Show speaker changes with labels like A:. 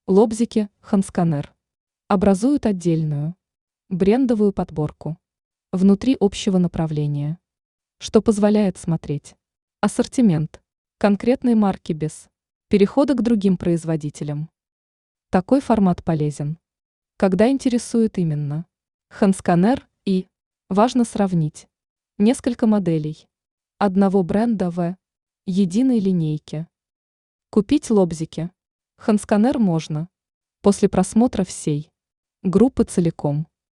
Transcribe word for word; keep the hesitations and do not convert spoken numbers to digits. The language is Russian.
A: Лобзики Handskanaer образуют отдельную брендовую подборку внутри общего направления, что позволяет смотреть ассортимент конкретной марки без перехода к другим производителям. Такой формат полезен, когда интересует именно Handskanaer и важно сравнить несколько моделей одного бренда в единой линейке. Купить лобзики Handskanaer можно после просмотра всей группы целиком.